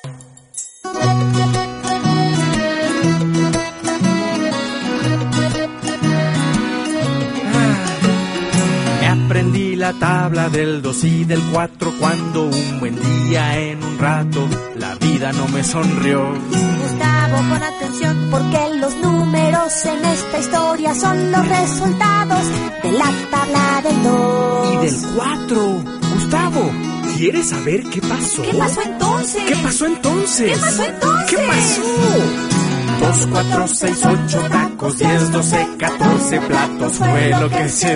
Aprendí la tabla del 2 y del 4 cuando un buen día en un rato la vida no me sonrió. Gustavo, pon atención porque los números en esta historia son los resultados de la tabla del 2 y del 4. Gustavo, ¿quieres saber qué pasó? ¿Qué pasó entonces? ¿Qué pasó entonces? ¿Qué pasó entonces? ¿Qué pasó? 2, 4, 6, 8 tacos, 10, 12, 14 platos fue lo que se